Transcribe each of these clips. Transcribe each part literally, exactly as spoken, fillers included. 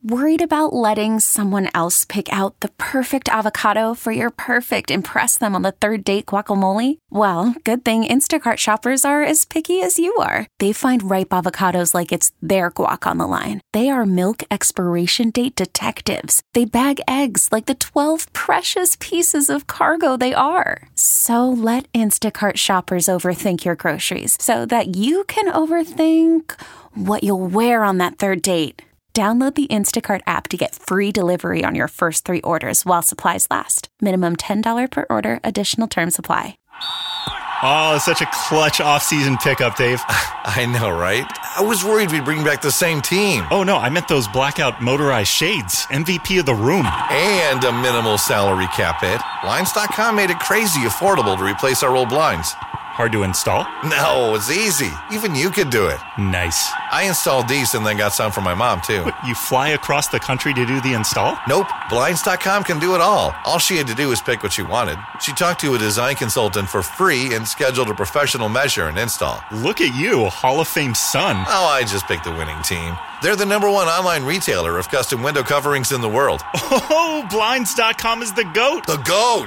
Worried about letting someone else pick out the perfect avocado for your perfect impress them on the third date guacamole? Well, good thing Instacart shoppers are as picky as you are. They find ripe avocados like it's their guac on the line. They are milk expiration date detectives. They bag eggs like the twelve precious pieces of cargo they are. So let Instacart shoppers overthink your groceries so that you can overthink what you'll wear on that third date. Download the Instacart app to get free delivery on your first three orders while supplies last. Minimum ten dollars per order. Additional terms apply. Oh, such a clutch off-season pickup, Dave. I know, right? I was worried we'd bring back the same team. Oh, no, I meant those blackout motorized shades. M V P of the room. And a minimal salary cap hit. Blinds dot com made it crazy affordable to replace our old blinds. Hard to install? No, it's easy. Even you could do it. Nice. I installed these and then got some for my mom, too. But you fly across the country to do the install? Nope. Blinds dot com can do it all. All she had to do was pick what she wanted. She talked to a design consultant for free and scheduled a professional measure and install. Look at you, Hall of Fame son. Oh, I just picked the winning team. They're the number one online retailer of custom window coverings in the world. Oh, Blinds dot com is the GOAT. The GOAT!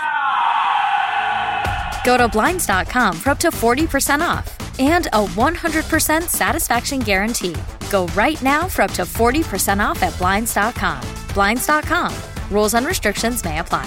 Go to Blinds dot com for up to forty percent off and a one hundred percent satisfaction guarantee. Go right now for up to forty percent off at Blinds dot com. Blinds dot com. Rules and restrictions may apply.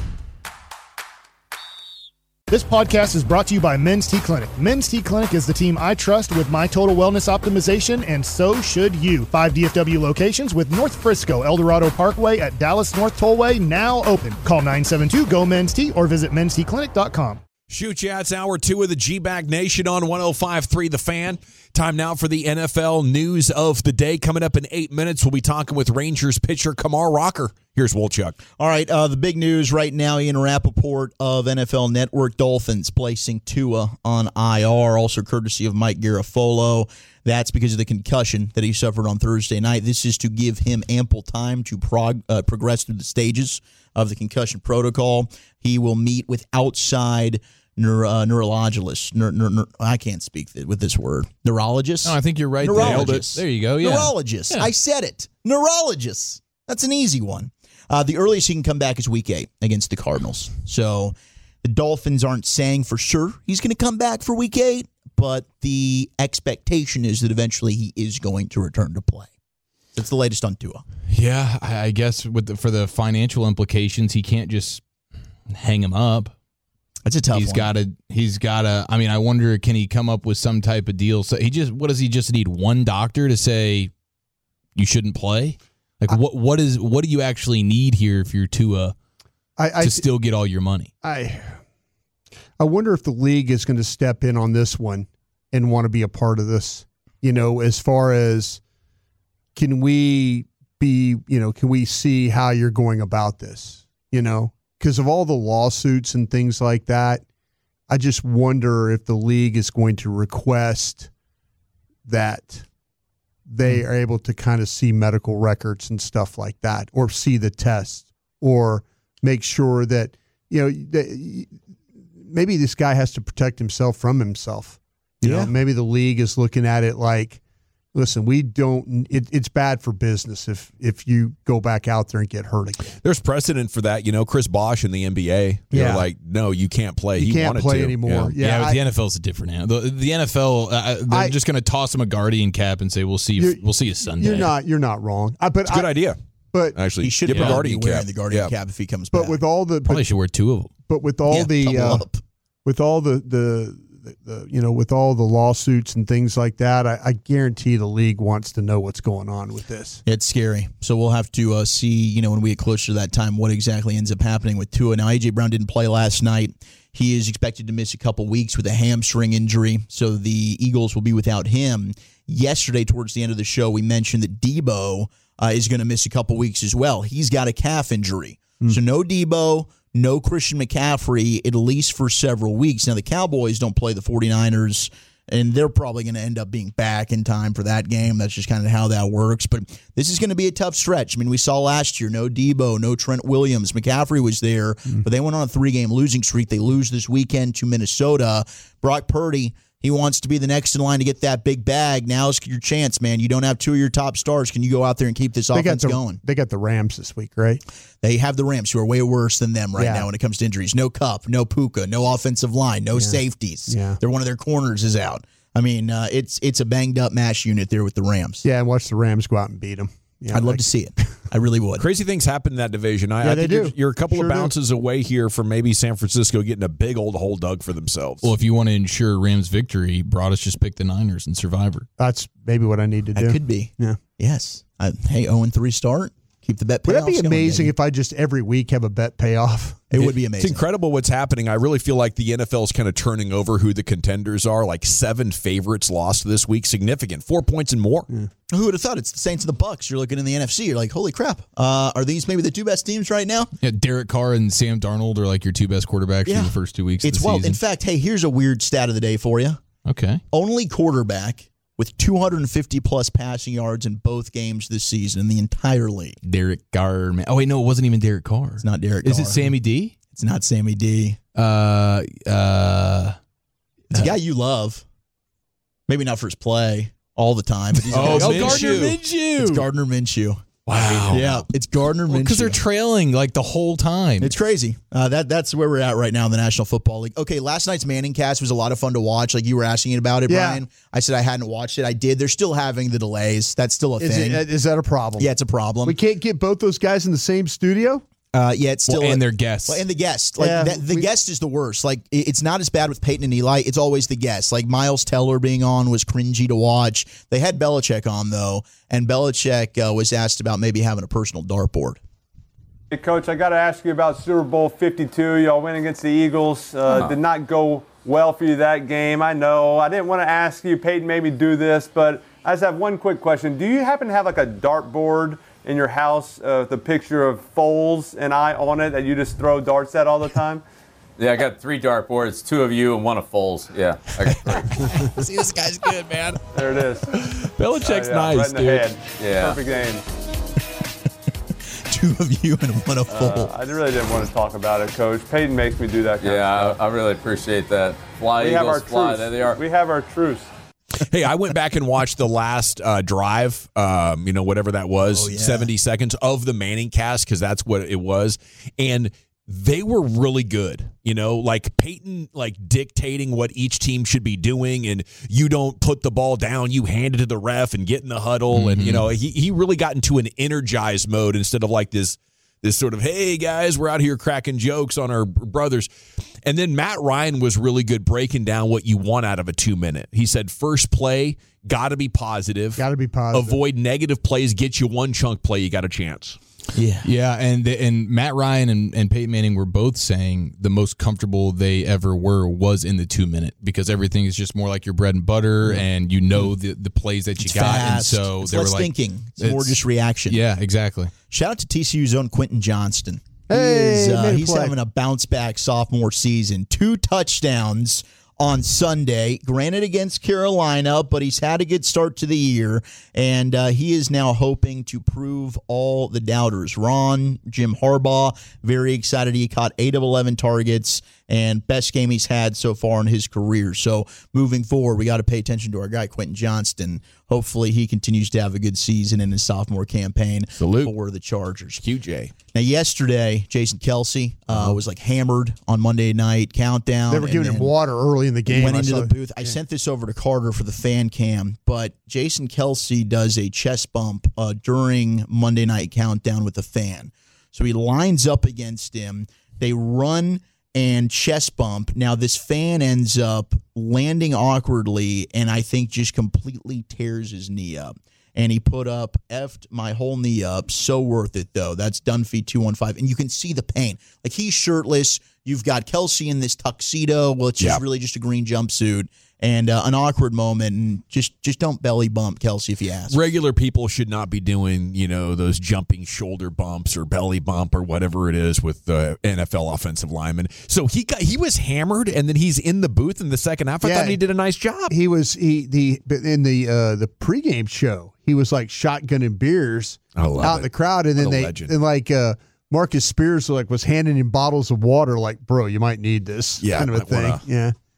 This podcast is brought to you by Men's T Clinic. Men's T Clinic is the team I trust with my total wellness optimization, and so should you. Five D F W locations with North Frisco, El Dorado Parkway at Dallas North Tollway now open. Call nine seven two, G O, Men's T or visit men's t clinic dot com. Shoot Chats, hour two of the G-Bag Nation on one oh five point three The Fan. Time now for the N F L news of the day. Coming up in eight minutes, we'll be talking with Rangers pitcher Kamar Rocker. Here's Wolchuk. All right, uh, the big news right now, Ian Rappaport of N F L Network, Dolphins placing Tua on I R, also courtesy of Mike Garafolo. That's because of the concussion that he suffered on Thursday night. This is to give him ample time to prog- uh, progress through the stages of the concussion protocol. He will meet with outside Neuro, uh, neurologist. Neur, neur, neur, I can't speak with this word. Neurologist? Oh, I think you're right. Neurologist. There you go. Yeah. Neurologist. Yeah. I said it. Neurologist. That's an easy one. Uh, the earliest he can come back is week eight against the Cardinals. So the Dolphins aren't saying for sure he's going to come back for week eight, but the expectation is that eventually he is going to return to play. That's the latest on Tua. Yeah, I guess with the, for the financial implications, he can't just hang him up. That's a tough he's one. Gotta, he's got to, I mean, I wonder, can he come up with some type of deal? So he just, what does he just need? One doctor to say you shouldn't play? Like, I, what, what is, what do you actually need here if you're Tua I, I, to still get all your money? I, I wonder if the league is going to step in on this one and want to be a part of this, you know, as far as can we be, you know, can we see how you're going about this, you know? Because of all the lawsuits and things like that, I just wonder if the league is going to request that they are able to kind of see medical records and stuff like that, or see the tests, or make sure that, you know, that maybe this guy has to protect himself from himself. You Yeah. know, maybe the league is looking at it like, listen, we don't. It, it's bad for business if if you go back out there and get hurt again. There's precedent for that. You know, Chris Bosh in the N B A. They're Yeah. like, no, you can't play. You he can't wanted play to. anymore. Yeah. Yeah, Yeah, but I- the N F L is a different animal. The, the N F L, uh, they're I- just going to toss him a guardian cap and say, "We'll see. You, You're- we'll see you Sunday." You're not. You're not wrong. I, but It's a good I, idea. But Actually, He should get yeah. a guardian be wearing cap. the guardian Yeah. cap if he comes but back. with all the Probably but, should wear two of them. but with all Yeah, the double uh, up. with all the, the the the you know with all the lawsuits and things like that, I, I guarantee the league wants to know what's going on with this. It's scary. So we'll have to uh, see, you know, when we get closer to that time, what exactly ends up happening with Tua. Now, A J. Brown didn't play last night. He is expected to miss a couple weeks with a hamstring injury, so the Eagles will be without him. Yesterday, towards the end of the show, we mentioned that Debo uh, is going to miss a couple weeks as well. He's got a calf injury. Mm. So no Debo, no Christian McCaffrey, at least for several weeks. Now, the Cowboys don't play the 49ers, and they're probably going to end up being back in time for that game. That's just kind of how that works. But this is going to be a tough stretch. I mean, we saw last year, no Debo, no Trent Williams. McCaffrey was there, mm. but they went on a three-game losing streak. They lose this weekend to Minnesota. Brock Purdy He wants to be the next in line to get that big bag. Now's your chance, man. You don't have two of your top stars. Can you go out there and keep this they offense got the, going? They got the Rams this week, right? They have the Rams, who are way worse than them right Yeah. now when it comes to injuries. No Kupp, no Puka, no offensive line, no Yeah. safeties. Yeah. They're one of their corners is out. I mean, uh, it's it's a banged up mash unit there with the Rams. Yeah, and watch the Rams go out and beat them. Yeah, I'd love like, to see it. I really would. Crazy things happen in that division. I, Yeah, I they think do. You're, you're a couple Sure of do. bounces away here from maybe San Francisco getting a big old hole dug for themselves. Well, if you want to ensure Rams victory, Broadus just pick the Niners in Survivor. That's maybe what I need to do. That could be. Yeah. Yes. I, hey, oh and three start. Keep the bet payoffs Would that be going, amazing baby. if I just every week have a bet payoff? It would be amazing. It's incredible what's happening. I really feel like the N F L is kind of turning over who the contenders are. Like seven favorites lost this week. Significant. Four points and more. Yeah. Who would have thought? It's the Saints and the Bucks. You're looking in the N F C. You're like, holy crap. Uh, are these maybe the two best teams right now? Yeah, Derek Carr and Sam Darnold are like your two best quarterbacks Yeah. for the first two weeks It's of the well. season. In fact, hey, here's a weird stat of the day for you. Okay. Only quarterback with two hundred fifty plus passing yards in both games this season in the entire league. Derek Carr. Man. Oh, wait, no, it wasn't even Derek Carr. It's not Derek Is Carr. it Sammy D? It's not Sammy D. Uh, uh, It's a guy you love. Maybe not for his play all the time. But he's Oh, a- oh, Minshew. Gardner Minshew. It's Gardner Minshew. Wow. Yeah, it's Gardner Minshew. Because they're trailing like the whole time. It's crazy. Uh, that that's where we're at right now in the National Football League. Okay, last night's Manning cast was a lot of fun to watch. Like you were asking about it, Yeah. Brian. I said I hadn't watched it. I did. They're still having the delays. That's still a Is, thing. it, is that a problem? yeah, it's a problem. We can't get both those guys in the same studio? Uh, yeah, it's still Well, and a- their guests. Well, and the guest, like Yeah, that, the we- guest is the worst. Like it- it's not as bad with Peyton and Eli. It's always the guest. Like Miles Teller being on was cringy to watch. They had Belichick on though, and Belichick uh, was asked about maybe having a personal dartboard. Hey, Coach, I got to ask you about Super Bowl fifty-two. Y'all went against the Eagles. Uh, did not go well for you that game. I know. I didn't want to ask you. Peyton made me do this, but I just have one quick question. Do you happen to have like a dartboard in your house uh, with a picture of Foles and I on it that you just throw darts at all the time? Yeah, I got three dartboards, two of you and one of Foles. Yeah, I got three. See, this guy's good, man. There it is. Belichick's Uh, yeah, nice, right in the dude. head. Yeah. Perfect game. Two of you and one of full. Uh, I really didn't want to talk about it, Coach. Peyton makes me do that kind Yeah, of stuff. I, I really appreciate that. Fly We Eagles, have our fly. truce. There they are. We have our truce. Hey, I went back and watched the last uh, drive, um, you know, whatever that was, Oh, yeah. seventy seconds of the Manning cast, because that's what it was. And they were really good, you know, like Peyton, like dictating what each team should be doing. And you don't put the ball down, you hand it to the ref and get in the huddle. Mm-hmm. And, you know, he, he really got into an energized mode instead of like this. This sort of, hey, guys, we're out here cracking jokes on our brothers. And then Matt Ryan was really good breaking down what you want out of a two-minute. He said first play, got to be positive. Got to be positive. Avoid negative plays, get you one chunk play, you got a chance. Yeah. Yeah, and the, and Matt Ryan and, and Peyton Manning were both saying the most comfortable they ever were was in the two minute because everything is just more like your bread and butter, and you know the, the plays that you It's got, fast. and so it's they were less like thinking. It's, more it's- just reaction. Yeah, exactly. Shout out to T C U's own Quentin Johnston. He Hey, is, uh, made a he's play. having a bounce back sophomore season. Two touchdowns on Sunday, granted against Carolina, but he's had a good start to the year, and uh, he is now hoping to prove all the doubters wrong. Jim Harbaugh, very excited. He caught eight of eleven targets, and best game he's had so far in his career. So moving forward, we got to pay attention to our guy, Quentin Johnston. Hopefully he continues to have a good season in his sophomore campaign Salute. for the Chargers. Q J. Now, yesterday, Jason Kelsey uh, was like hammered on Monday Night Countdown. They were and giving him then water early in the game. Went I into saw- the booth. I sent this over to Carter for the fan cam, but Jason Kelsey does a chest bump uh, during Monday Night Countdown with a fan. So he lines up against him. They run and chest bump. Now, this fan ends up landing awkwardly and I think just completely tears his knee up. And he put up, effed my whole knee up. So worth it, though. That's Dunphy two one five. And you can see the pain. Like, he's shirtless. You've got Kelsey in this tuxedo. Well, it's just Yeah. really just a green jumpsuit. And uh, an awkward moment. And just, just don't belly bump Kelsey if you ask. Regular people should not be doing, you know, those jumping shoulder bumps or belly bump or whatever it is with the N F L offensive lineman. So he got he was hammered, and then he's in the booth in the second half. I Yeah. thought he did a nice job. He was he the but in the uh, the pregame show. He was like shotgunning beers I love out it. in the crowd, and then What a they legend. and like uh, Marcus Spears like was handing him bottles of water. Like, bro, you might need this. Yeah, kind of a might thing. wanna- Yeah,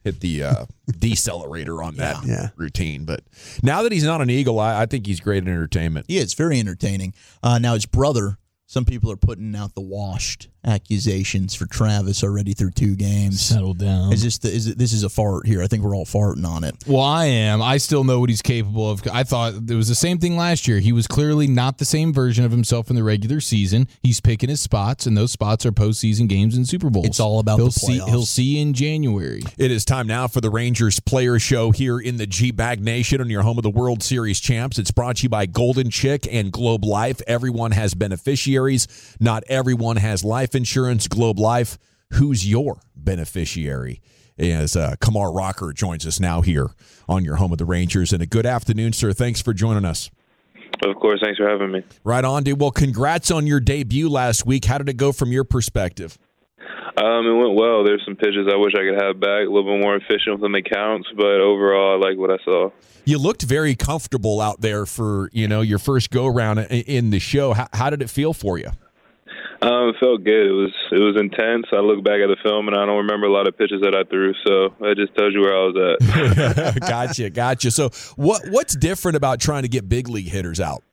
hit the uh, decelerator on that Yeah. routine. But now that he's not an Eagle, I, I think he's great entertainment. Yeah, it's very entertaining. Uh, now his brother, some people are putting out the washed accusations for Travis already through two games. Settle down. Is this the, is it, this is a fart here? I think we're all farting on it. Well, I am. I still know what he's capable of. I thought it was the same thing last year. He was clearly not the same version of himself in the regular season. He's picking his spots, and those spots are postseason games and Super Bowls. It's all about he'll the see. playoffs. He'll see in January. It is time now for the Rangers Player Show here in the G-Bag Nation on your home of the World Series champs. It's brought to you by Golden Chick and Globe Life. Everyone has beneficiaries. Not everyone has life insurance. Globe Life, who's your beneficiary? As uh, Kamar Rocker joins us now here on your home of the Rangers. And a good afternoon, sir. Thanks for joining us. Of course. Thanks for having me. Right on, dude. Well, congrats on your debut last week. How did it go from your perspective? Um, it went well. There's some pitches I wish I could have back, a little bit more efficient with the counts, but overall, I like what I saw. You looked very comfortable out there for, you know, your first go-around in the show. How, how did it feel for you? Um, it felt good. It was it was intense. I look back at the film, and I don't remember a lot of pitches that I threw, so that just tells you where I was at. Gotcha, gotcha. So what what's different about trying to get big league hitters out?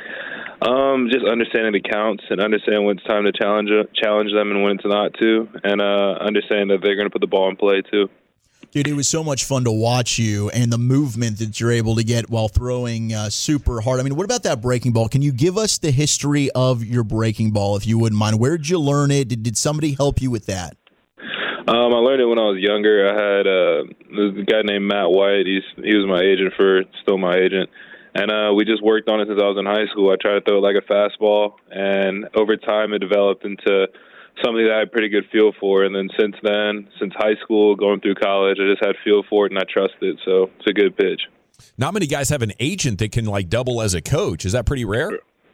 Um, just understanding the counts and understanding when it's time to challenge challenge them and when it's not to, and uh, understanding that they're going to put the ball in play too. Dude, it was so much fun to watch you and the movement that you're able to get while throwing uh, super hard. I mean, what about that breaking ball? Can you give us the history of your breaking ball, if you wouldn't mind? Where did you learn it? Did, did somebody help you with that? Um, I learned it when I was younger. I had uh, a guy named Matt White. He's he was my agent for still my agent, and uh, we just worked on it since I was in high school. I tried to throw it like a fastball, and over time it developed into something that I had a pretty good feel for. And then since then, since high school, going through college, I just had feel for it and I trust it. So it's a good pitch. Not many guys have an agent that can like double as a coach. Is that pretty rare?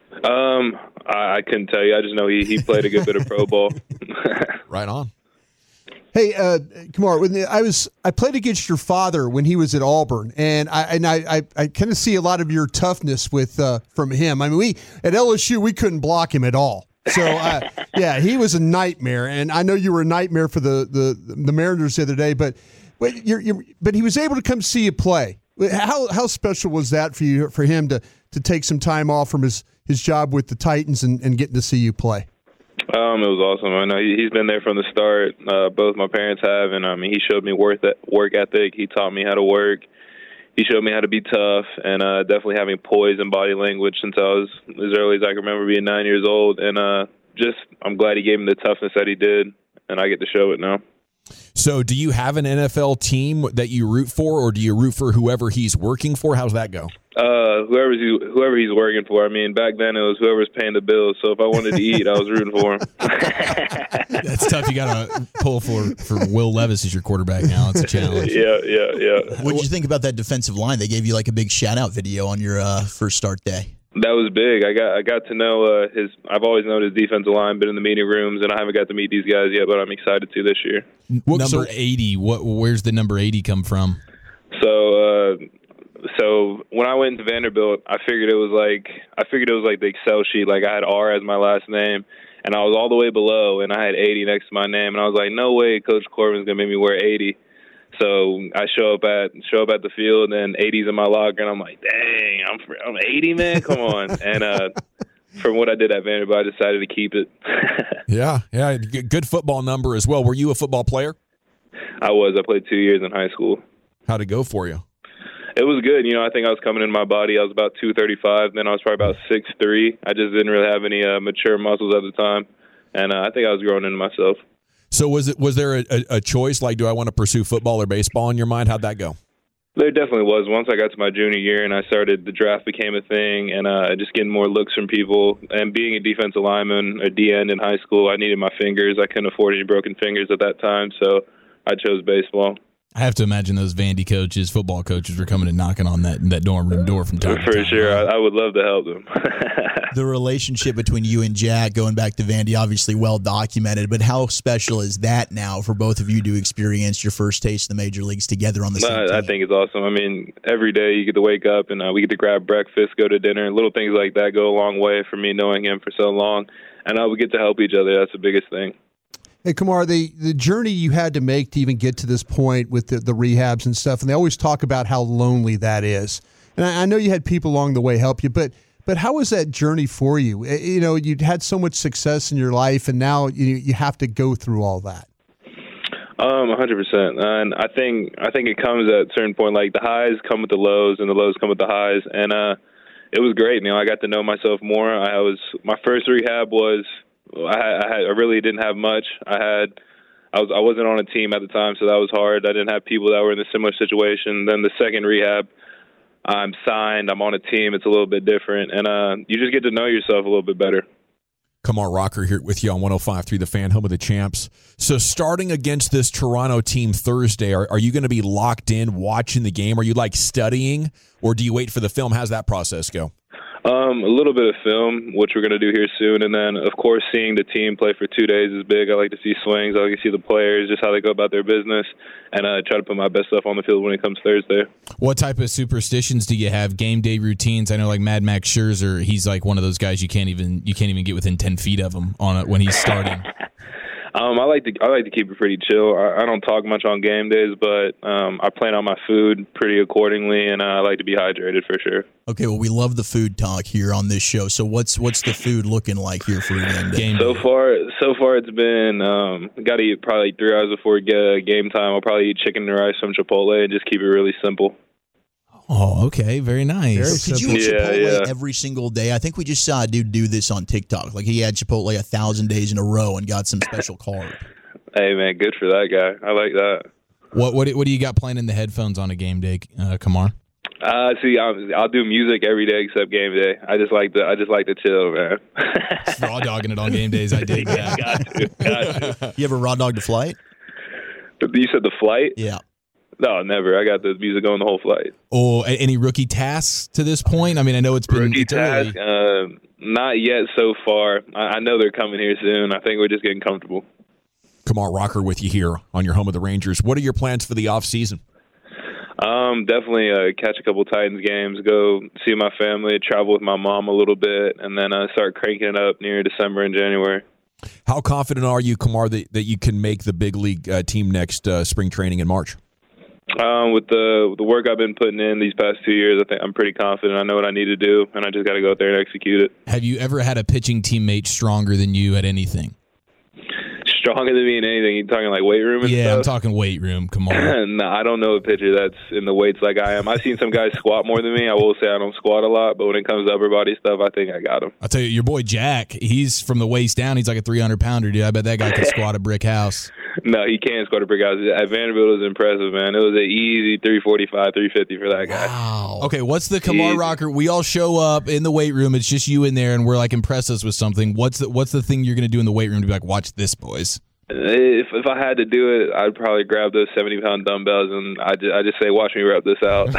Um, I, I couldn't tell you. I just know he, he played a good bit of pro ball. Right on. Hey, uh, Kamar, when I was I played against your father when he was at Auburn, and I and I I, I kind of see a lot of your toughness with uh, from him. I mean, we at L S U we couldn't block him at all. So, uh, yeah, he was a nightmare, and I know you were a nightmare for the the, the Mariners the other day. But but you're, you're but he was able to come see you play. How how special was that for you for him to, to take some time off from his, his job with the Titans and, and getting to see you play? Um, it was awesome. I know he, he's been there from the start. Uh, both my parents have, and I mean, he showed me work work ethic. He taught me how to work. He showed me how to be tough, and uh, definitely having poise and body language since I was as early as I can remember being nine years old. And uh, just, I'm glad he gave me the toughness that he did, and I get to show it now. So do you have an N F L team that you root for, or do you root for whoever he's working for? How's that go? Uh, whoever's he, whoever he's working for. I mean, back then it was whoever's paying the bills. So if I wanted to eat, I was rooting for him. That's tough. You got to pull for, for Will Levis as your quarterback now. It's a challenge. Yeah, yeah, yeah. What did you think about that defensive line? They gave you like a big shout-out video on your uh, first start day. That was big. I got I got to know uh, his. I've always known his defensive line, been in the meeting rooms, and I haven't got to meet these guys yet. But I'm excited to this year. What, number eighty. What? Where's the number eighty come from? So, uh, so when I went to Vanderbilt, I figured it was like I figured it was like the Excel sheet. Like I had R as my last name, and I was all the way below, and I had eighty next to my name, and I was like, no way, Coach Corbin's gonna make me wear eighty. So I show up at show up at the field, and eighty's in my locker, and I'm like, dang, I'm I'm eighty, man, come on. And uh, from what I did at Vanderbilt, I decided to keep it. yeah, yeah, good football number as well. Were you a football player? I was. I played two years in high school. How'd it go for you? It was good. You know, I think I was coming in my body. I was about two thirty-five. Then I was probably about six three. I just didn't really have any uh, mature muscles at the time, and uh, I think I was growing into myself. So was it was there a, a, a choice, like, do I want to pursue football or baseball in your mind? How'd that go? There definitely was. Once I got to my junior year and I started, the draft became a thing, and uh, just getting more looks from people. And being a defensive lineman, a D end in high school, I needed my fingers. I couldn't afford any broken fingers at that time, so I chose baseball. I have to imagine those Vandy coaches, football coaches, were coming and knocking on that that dorm room door from time to time. For sure. I, I would love to help them. The relationship between you and Jack, going back to Vandy, obviously well documented, but how special is that now for both of you to experience your first taste of the major leagues together on the same I, team? I think it's awesome. I mean, every day you get to wake up and uh, we get to grab breakfast, go to dinner, and little things like that go a long way for me knowing him for so long. And uh, we get to help each other. That's the biggest thing. Hey, Kamar, the, the journey you had to make to even get to this point with the, the rehabs and stuff, and they always talk about how lonely that is. And I, I know you had people along the way help you, but but how was that journey for you? You know, you'd had so much success in your life, and now you you have to go through all that. Um, one hundred percent. And I think I think it comes at a certain point. Like the highs come with the lows, and the lows come with the highs. And uh, it was great. You know, I got to know myself more. I was my first rehab was I, had, I, had, I really didn't have much. I had I was I wasn't on a team at the time, so that was hard. I didn't have people that were in a similar situation. Then the second rehab, I'm signed. I'm on a team. It's a little bit different, and uh, you just get to know yourself a little bit better. Kamar Rocker here with you on one oh five point three The Fan, home of the champs. So starting against this Toronto team Thursday, are, are you going to be locked in watching the game? Are you like studying, or do you wait for the film? How's that process go? Um, a little bit of film, which we're going to do here soon. And then, of course, seeing the team play for two days is big. I like to see swings. I like to see the players, just how they go about their business, and uh, try to put my best stuff on the field when it comes Thursday. What type of superstitions do you have? Game day routines? I know, like Mad Max Scherzer, he's like one of those guys you can't even you can't even get within ten feet of him on it when he's starting. Um, I like to I like to keep it pretty chill. I, I don't talk much on game days, but um, I plan on my food pretty accordingly, and uh, I like to be hydrated for sure. Okay, well, we love the food talk here on this show. So what's what's the food looking like here for a game day? So far, so far it's been um, got to eat probably three hours before we get uh, game time. I'll probably eat chicken and rice from Chipotle and just keep it really simple. Oh, okay. Very nice. Could you eat Yeah, Chipotle yeah. every single day? I think we just saw a dude do this on TikTok. Like he had Chipotle a thousand days in a row and got some special carb. Hey man, good for that guy. I like that. What what what do you got playing in the headphones on a game day, uh, Kamar? Uh, see, I'll, I'll do music every day except game day. I just like to I just like to chill, man. Raw dogging it on game days. I dig that. got to, got to. You ever raw dog to flight? You said the flight? Yeah. No, never. I got the music going the whole flight. Oh, a- any rookie tasks to this point? I mean, I know it's been Rookie it's early. task? Uh, not yet so far. I, I know they're coming here soon. I think we're just getting comfortable. Kamar Rocker with you here on your home of the Rangers. What are your plans for the offseason? Um, definitely uh, catch a couple Titans games, go see my family, travel with my mom a little bit, and then uh, start cranking it up near December and January. How confident are you, Kamar, that, that you can make the big league uh, team next uh, spring training in March? Um, with the with the work I've been putting in these past two years, I think I'm pretty confident. I know what I need to do, and I just got to go out there and execute it. Have you ever had a pitching teammate stronger than you at anything? Stronger than me in anything? You talking like weight room and yeah, stuff? I'm talking weight room. Come on. No, I don't know a pitcher that's in the weights like I am. I've seen some guys squat more than me. I will say I don't squat a lot, but when it comes to upper body stuff, I think I got him. I'll tell you, your boy Jack, he's from the waist down. He's like a three hundred pounder, dude. I bet that guy could squat a brick house. No, he can't squat a brick house. At Vanderbilt, it was impressive, man. It was an easy three forty-five, three fifty for that guy. Wow. Okay, what's the Kamar Easy. Rocker? We all show up in the weight room. It's just you in there, and we're like, impress us with something. What's the What's the thing you're going to do in the weight room to be like, watch this, boys? If if I had to do it, I'd probably grab those seventy pound dumbbells and I just, I just say, watch me rep this out.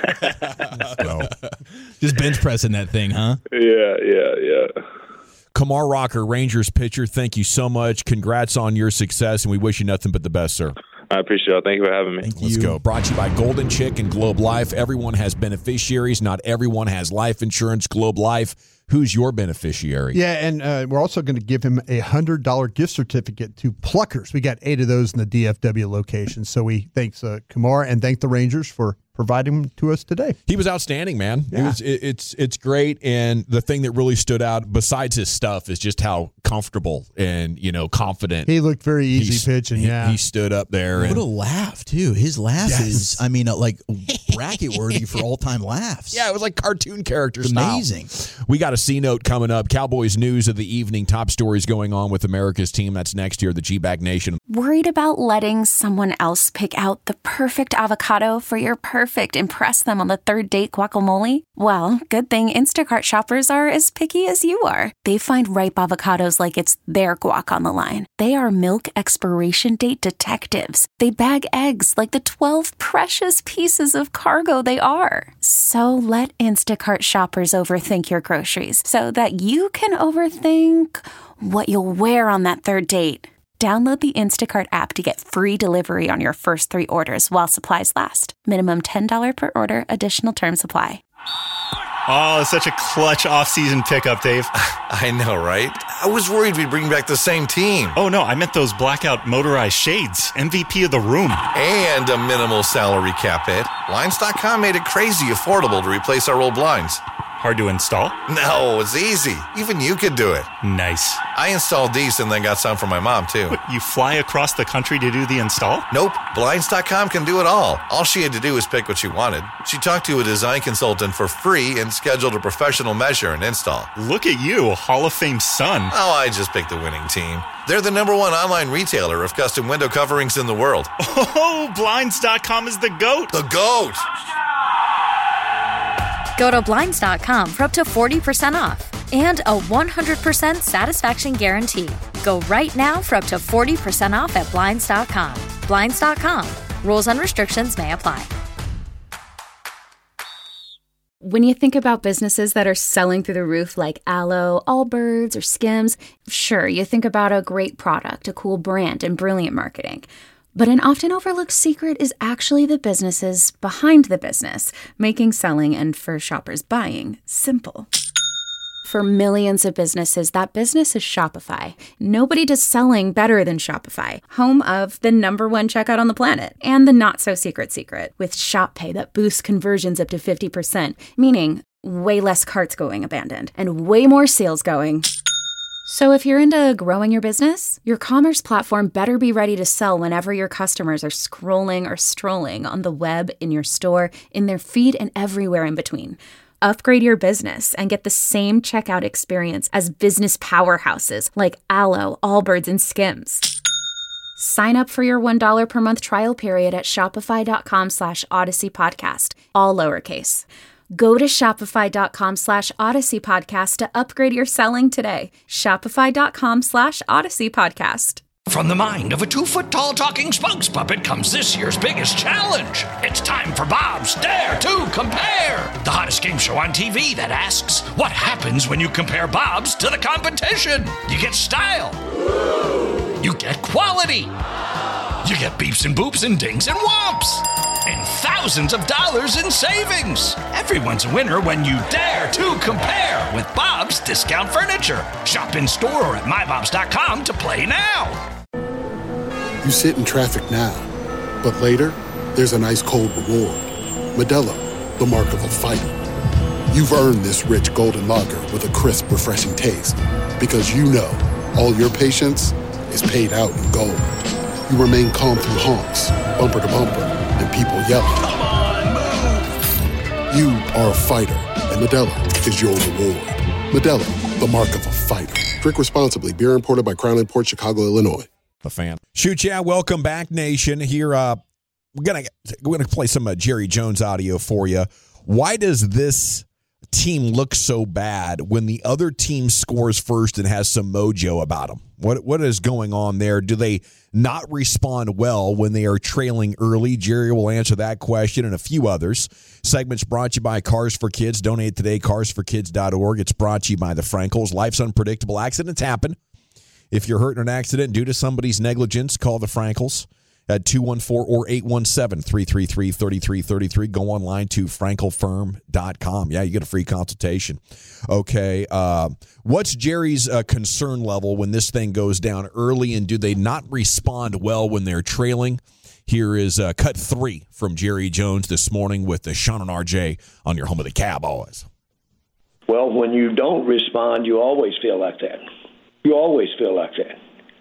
Just bench pressing that thing, huh? Yeah, yeah, yeah. Kamar Rocker, Rangers pitcher, thank you so much. Congrats on your success, and we wish you nothing but the best, sir. I appreciate it. Thank you for having me. Thank Let's you. go. Brought to you by Golden Chick and Globe Life. Everyone has beneficiaries. Not everyone has life insurance. Globe Life. Who's your beneficiary? Yeah, and uh, we're also going to give him a one hundred dollars gift certificate to Pluckers. We got eight of those in the D F W location. So we thanks uh, Kamar and thank the Rangers for providing them to us today. He was outstanding, man. Yeah. It was, it, it's it's great, and the thing that really stood out, besides his stuff, is just how comfortable and you know confident He looked very easy He's- pitching. he, Yeah, he stood up there. What And, a laugh, too. His laugh Yes. is, I mean, uh, like bracket worthy for all time laughs. yeah, it was like cartoon character It's style. amazing. We got a C note coming up. Cowboys news of the evening. Top stories going on with America's team. That's next here, the G-Bag Nation. Worried about letting someone else pick out the perfect avocado for your perfect impress them on the third date guacamole? Well, good thing Instacart shoppers are as picky as you are. They find ripe avocados like it's their guac on the line. They are milk expiration date detectives. They bag eggs like the twelve precious pieces of cargo they are. So let Instacart shoppers overthink your groceries so that you can overthink what you'll wear on that third date. Download the Instacart app to get free delivery on your first three orders while supplies last. Minimum ten dollars per order. Additional terms apply. Oh, such a clutch off-season pickup, Dave. I know, right? I was worried we'd bring back the same team. Oh, no, I meant those blackout motorized shades. M V P of the room. And a minimal salary cap hit. Blinds dot com made it crazy affordable to replace our old blinds. Hard to install? No, it's easy. Even you could do it. Nice. I installed these and then got some for my mom, too. What, you fly across the country to do the install? Nope. Blinds dot com can do it all. All she had to do was pick what she wanted. She talked to a design consultant for free and scheduled a professional measure and install. Look at you, Hall of Fame son. Oh, I just picked the winning team. They're the number one online retailer of custom window coverings in the world. Oh, Blinds dot com is the GOAT. The GOAT! Go to Blinds dot com for up to forty percent off and a one hundred percent satisfaction guarantee. Go right now for up to forty percent off at Blinds dot com. Blinds dot com. Rules and restrictions may apply. When you think about businesses that are selling through the roof like Aloe, Allbirds, or Skims, sure, you think about a great product, a cool brand, and brilliant marketing. But an often overlooked secret is actually the businesses behind the business, making selling and for shoppers buying simple. For millions of businesses, that business is Shopify. Nobody does selling better than Shopify, home of the number one checkout on the planet and the not-so-secret secret with Shop Pay that boosts conversions up to fifty percent, meaning way less carts going abandoned and way more sales going. So if you're into growing your business, your commerce platform better be ready to sell whenever your customers are scrolling or strolling on the web, in your store, in their feed, and everywhere in between. Upgrade your business and get the same checkout experience as business powerhouses like Aloe, Allbirds, and Skims. Sign up for your one dollar per month trial period at shopify.com slash Odyssey Podcast, all lowercase. Go to shopify.com slash Odyssey Podcast to upgrade your selling today. Shopify.com slash Odyssey Podcast. From the mind of a two-foot-tall talking spokes puppet comes this year's biggest challenge. It's time for Bob's Dare to Compare, the hottest game show on T V that asks, what happens when you compare Bob's to the competition? You get style. You get quality. You get beeps and boops and dings and whomps. And thousands of dollars in savings. Everyone's a winner when you dare to compare with Bob's Discount Furniture. Shop in store or at my bobs dot com to play now. You sit in traffic now, but later, there's an ice-cold reward. Modelo, the mark of a fighter. You've earned this rich golden lager with a crisp, refreshing taste. Because you know, all your patience is paid out in gold. You remain calm through honks, bumper to bumper, and people yelling. Come on, move! You are a fighter, and Modelo is your reward. Modelo, the mark of a fighter. Drink responsibly. Beer imported by Crown Imports, Chicago, Illinois. The fan. Shoot, yeah, welcome back, nation. Here, uh, we're gonna we're gonna play some uh, Jerry Jones audio for you. Why does this team look so bad when the other team scores first and has some mojo about them? What what is going on there? Do they not respond well when they are trailing early? Jerry will answer that question and a few others. Segments brought to you by Cars for Kids. Donate today, cars for kids dot org. It's brought to you by the Frankels. Life's unpredictable. Accidents happen. If you're hurt in an accident due to somebody's negligence, call the Frankels at two one four or eight one seven, three three three, three three three three. Go online to frankel firm dot com. Yeah, you get a free consultation. Okay, uh, what's Jerry's uh, concern level when this thing goes down early, and do they not respond well when they're trailing? Here is uh, cut three from Jerry Jones this morning with the Sean and R J on your home of the Cowboys. Well, when you don't respond, you always feel like that. You always feel like that.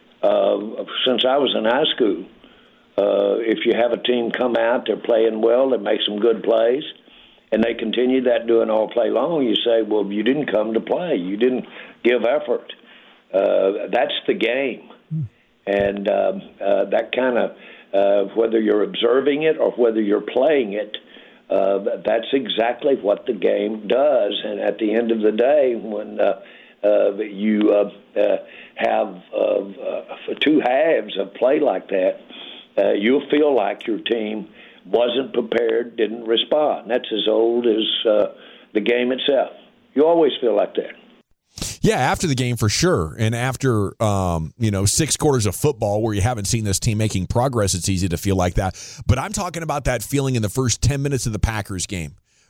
Uh, since I was in high school, uh, if you have a team come out, they're playing well, they make some good plays, and they continue that doing all play long, you say, well, you didn't come to play. You didn't give effort. Uh, that's the game. And uh, uh, that kind of, uh, whether you're observing it or whether you're playing it, uh, that's exactly what the game does. And at the end of the day, when uh, uh, you uh, uh, have uh, uh, two halves of play like that, uh, you'll feel like your team wasn't prepared, didn't respond. That's as old as uh, the game itself. You always feel like that. Yeah, after the game for sure. And after, um, you know, six quarters of football where you haven't seen this team making progress, it's easy to feel like that. But I'm talking about that feeling in the first ten minutes of the Packers game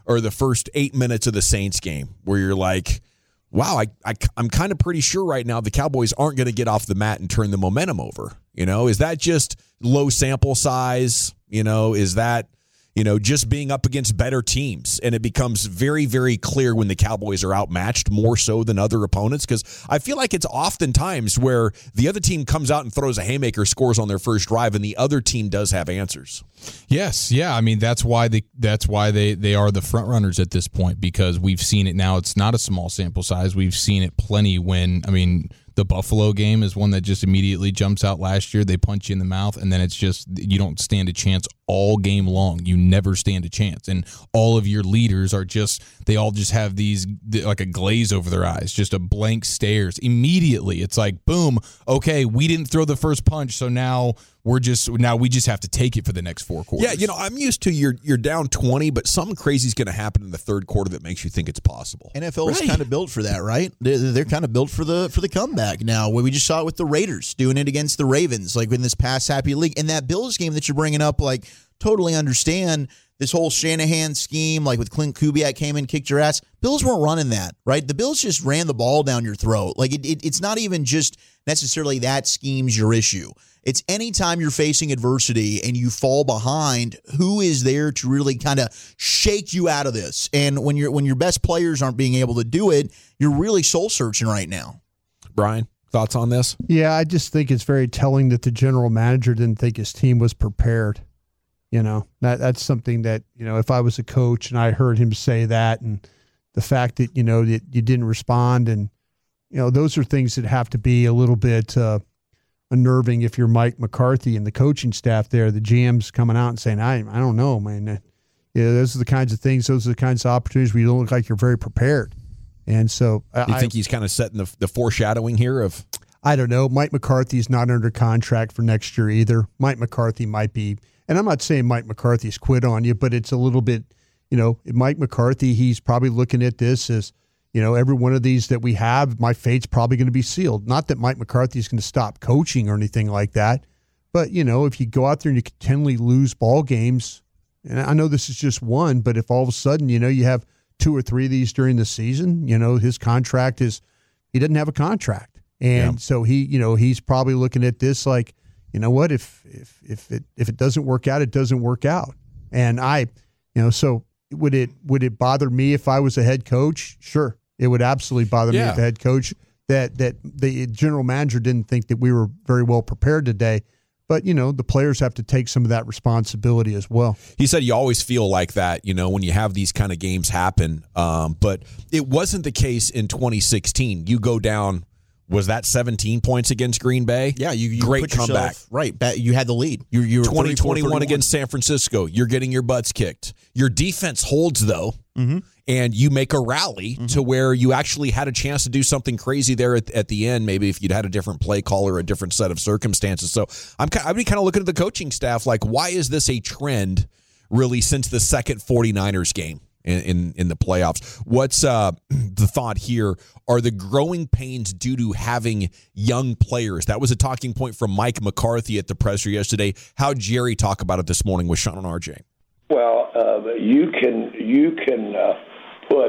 or the first eight minutes of the Saints game where you're like, wow, I, I, I'm kind of pretty sure right now the Cowboys aren't going to get off the mat and turn the momentum over. You know, is that just low sample size? You know, is that, you know, just being up against better teams? And it becomes very, very clear when the Cowboys are outmatched more so than other opponents, because I feel like it's oftentimes where the other team comes out and throws a haymaker, scores on their first drive, and the other team does have answers. Yes, yeah. I mean, that's why they that's why they, they are the front runners at this point, because we've seen it now. It's not a small sample size. We've seen it plenty when, I mean, the Buffalo game is one that just immediately jumps out last year. They punch you in the mouth, and then it's just you don't stand a chance all game long. You never stand a chance. And all of your leaders are just, they all just have these, like a glaze over their eyes, just a blank stares. Immediately, it's like, boom, okay, we didn't throw the first punch, so now we're just, now we just have to take it for the next four quarters. Yeah, you know, I'm used to you're, you're down twenty, but something crazy is going to happen in the third quarter that makes you think it's possible. N F L is Right. kind of built for that, right? They're, they're kind of built for the for the comeback now. We just saw it with the Raiders doing it against the Ravens, like in this past Happy League. And that Bills game that you're bringing up, like, totally understand this whole Shanahan scheme, like with Clint Kubiak came in, kicked your ass. Bills weren't running that, right? The Bills just ran the ball down your throat. Like, it, it, it's not even just necessarily that scheme's your issue. It's anytime you're facing adversity and you fall behind, who is there to really kind of shake you out of this? And when you're when your best players aren't being able to do it, you're really soul searching right now. Brian, thoughts on this? Yeah, I just think it's very telling that the general manager didn't think his team was prepared. You know, that that's something that, you know, if I was a coach and I heard him say that, and the fact that, you know, that you didn't respond, and, you know, those are things that have to be a little bit uh, unnerving if you're Mike McCarthy and the coaching staff there, the G M's coming out and saying, I I don't know, man. Uh, yeah, those are the kinds of things, those are the kinds of opportunities where you don't look like you're very prepared. And so Do you I think he's kind of setting the, the foreshadowing here of? I don't know. Mike McCarthy's not under contract for next year either. Mike McCarthy might be, and I'm not saying Mike McCarthy's quit on you, but it's a little bit, you know, Mike McCarthy, he's probably looking at this as, you know, every one of these that we have, my fate's probably going to be sealed. Not that Mike McCarthy is going to stop coaching or anything like that, but, you know, if you go out there and you continually lose ball games, and I know this is just one, but if all of a sudden, you know, you have two or three of these during the season, you know, his contract is, he doesn't have a contract. And yeah. so he, you know, he's probably looking at this like, you know what, if if if it if it doesn't work out, it doesn't work out. And I, you know, so would it would it bother me if I was a head coach? Sure. It would absolutely bother yeah. me as the head coach that that the general manager didn't think that we were very well prepared today. But, you know, the players have to take some of that responsibility as well. He said you always feel like that, you know, when you have these kind of games happen. Um, but it wasn't the case in twenty sixteen. You go down, was that seventeen points against Green Bay? Yeah, you, you great put comeback. Yourself, right, you had the lead. You, you were twenty twenty-one against San Francisco. You're getting your butts kicked. Your defense holds, though, mm-hmm. and you make a rally mm-hmm. to where you actually had a chance to do something crazy there at, at the end, maybe if you'd had a different play call or a different set of circumstances. So I'm I'd be kind of looking at the coaching staff like, why is this a trend really since the second 49ers game? In, in in the playoffs. What's uh, the thought here? Are the growing pains due to having young players? That was a talking point from Mike McCarthy at the presser yesterday. How'd Jerry talk about it this morning with Sean and R J? Well, uh, you can you can uh, put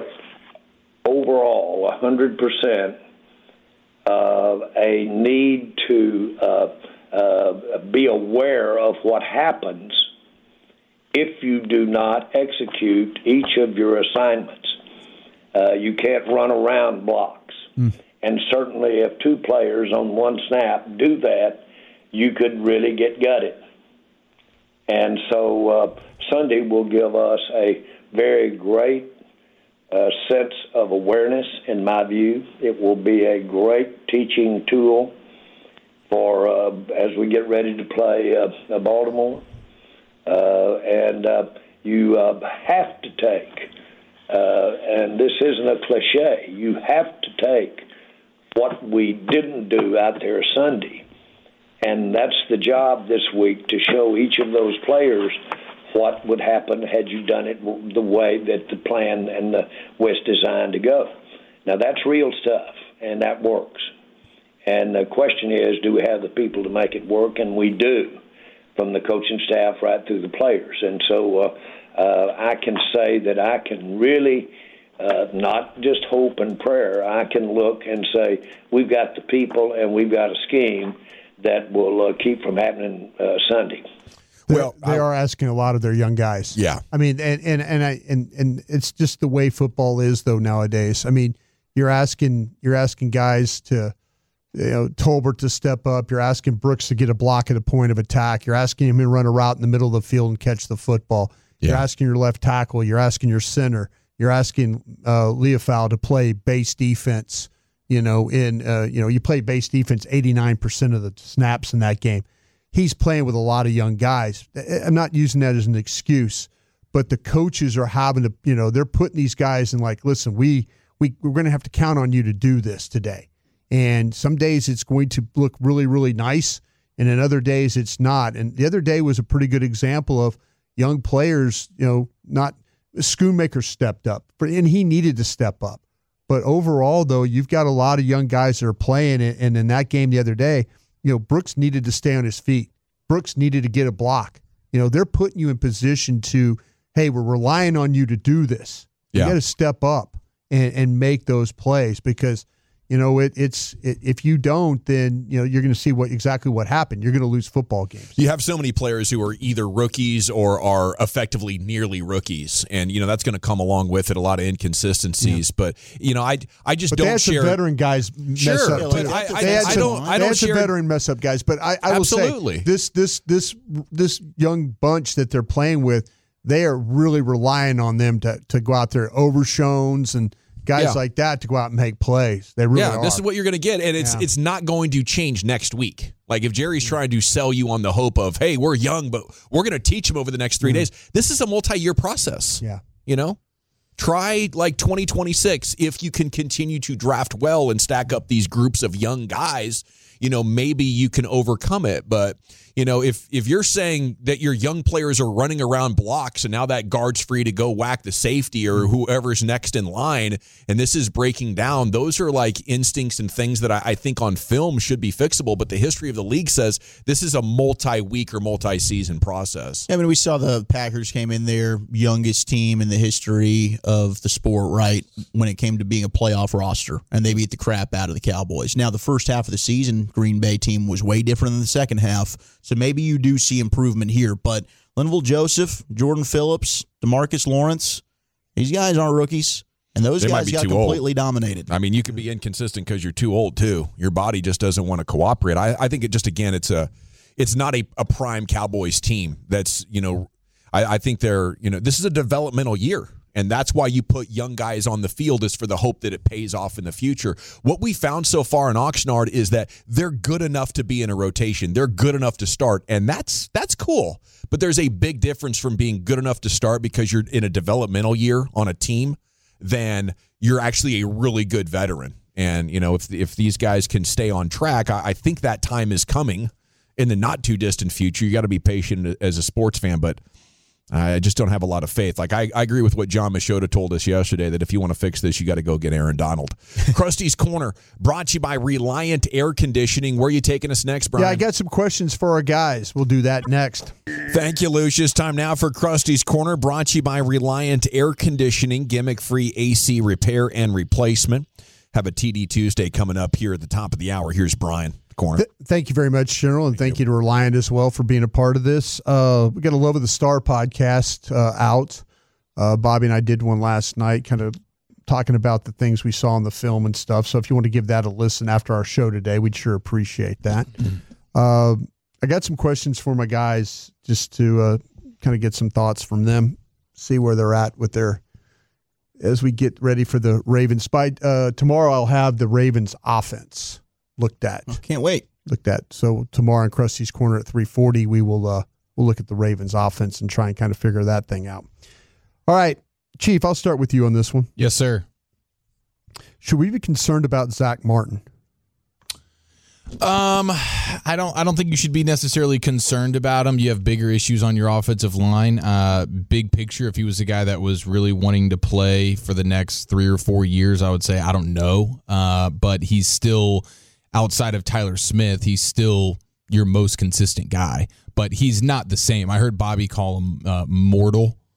overall one hundred percent of a need to uh, uh, be aware of what happens if you do not execute each of your assignments. Uh, you can't run around blocks. Mm. And certainly if two players on one snap do that, you could really get gutted. And so uh, Sunday will give us a very great uh, sense of awareness, in my view. It will be a great teaching tool for uh, as we get ready to play uh, Baltimore. Uh, and uh, you uh, have to take, uh, and this isn't a cliche, you have to take what we didn't do out there Sunday. And that's the job this week, to show each of those players what would happen had you done it the way that the plan and the was designed to go. Now, that's real stuff, and that works. And the question is, do we have the people to make it work? And we do, from the coaching staff right through the players. And so uh, uh, I can say that I can really uh, not just hope and prayer. I can look and say we've got the people and we've got a scheme that will uh, keep from happening uh, Sunday. Well, they are asking a lot of their young guys. Yeah, I mean, and and and I and and it's just the way football is, though, nowadays. I mean, you're asking you're asking guys to, you know, Tolbert to step up. You're asking Brooks to get a block at a point of attack. You're asking him to run a route in the middle of the field and catch the football. Yeah. You're asking your left tackle. You're asking your center. You're asking uh, Leofau to play base defense. You know, in uh, you know, you play base defense eighty-nine percent of the snaps in that game. He's playing with a lot of young guys. I'm not using that as an excuse, but the coaches are having to, you know, they're putting these guys in like, listen, we we we're going to have to count on you to do this today. And some days it's going to look really, really nice, and in other days it's not. And the other day was a pretty good example of young players, you know, not Schoonmaker stepped up, and he needed to step up. But overall, though, you've got a lot of young guys that are playing, and in that game the other day, you know, Brooks needed to stay on his feet. Brooks needed to get a block. You know, they're putting you in position to, hey, we're relying on you to do this. You yeah. got to step up and, and make those plays because, you know, it, it's it, if you don't, then, you know, you're going to see what exactly what happened. You're going to lose football games. You have so many players who are either rookies or are effectively nearly rookies, and you know that's going to come along with it. A lot of inconsistencies, yeah. but you know, I I just but don't they had share. Some veteran guys mess sure, up. but I, I, they had I some, don't. I they don't had share. some veteran mess up guys, but I, I will Absolutely. say this this this this young bunch that they're playing with, they are really relying on them to to go out there, Overshones and guys yeah. like that to go out and make plays. They really yeah, are. this is what you're going to get, and it's yeah. it's not going to change next week. Like if Jerry's trying to sell you on the hope of, hey, we're young, but we're going to teach them over the next three mm-hmm. days. This is a multi-year process. Yeah, you know, try like twenty twenty-six if you can continue to draft well and stack up these groups of young guys. You know, maybe you can overcome it, but. You know, if if you're saying that your young players are running around blocks and now that guard's free to go whack the safety or whoever's next in line, and this is breaking down, those are like instincts and things that I, I think on film should be fixable. But the history of the league says this is a multi-week or multi-season process. I mean, we saw the Packers came in their youngest team in the history of the sport, right, when it came to being a playoff roster, and they beat the crap out of the Cowboys. Now, the first half of the season, Green Bay team was way different than the second half. So maybe you do see improvement here. But Linval Joseph, Jordan Phillips, DeMarcus Lawrence, these guys aren't rookies. And those they guys got completely old. dominated. I mean, you can be inconsistent because you're too old, too. Your body just doesn't want to cooperate. I, I think it just, again, it's a it's not a, a prime Cowboys team that's, you know, I, I think they're, you know, this is a developmental year. And that's why you put young guys on the field is for the hope that it pays off in the future. What we found so far in Oxnard is that they're good enough to be in a rotation. They're good enough to start, and that's that's cool. But there's a big difference from being good enough to start because you're in a developmental year on a team than you're actually a really good veteran. And, you know, if if these guys can stay on track, I, I think that time is coming in the not-too-distant future. You got to be patient as a sports fan, but I just don't have a lot of faith. Like I, I agree with what John Machota told us yesterday that if you want to fix this, you got to go get Aaron Donald. Krusty's Corner brought to you by Reliant Air Conditioning. Where are you taking us next, Brian? Yeah, I got some questions for our guys. We'll do that next. Thank you, Lucius. Time now for Krusty's Corner brought to you by Reliant Air Conditioning, gimmick-free A C repair and replacement. Have a T D Tuesday coming up here at the top of the hour. Here's Brian. Corner. Th- thank you very much, General, and thank, thank you. you to Reliant as well for being a part of this. Uh, we got a Love of the Star podcast uh, out. Uh, Bobby and I did one last night, kind of talking about the things we saw in the film and stuff. So if you want to give that a listen after our show today, we'd sure appreciate that. uh, I got some questions for my guys just to uh, kind of get some thoughts from them, see where they're at with their as we get ready for the Ravens. By uh, tomorrow, I'll have the Ravens offense looked at. Oh, can't wait. Looked at. So tomorrow in Krusty's Corner at three forty, we will uh, we'll look at the Ravens offense and try and kind of figure that thing out. All right, Chief, I'll start with you on this one. Yes, sir. Should we be concerned about Zach Martin? Um, I don't. I don't think you should be necessarily concerned about him. You have bigger issues on your offensive line. Uh, big picture, if he was a guy that was really wanting to play for the next three or four years, I would say I don't know. Uh, but he's still outside of Tyler Smith. He's still your most consistent guy, but he's not the same. I heard Bobby call him uh, mortal,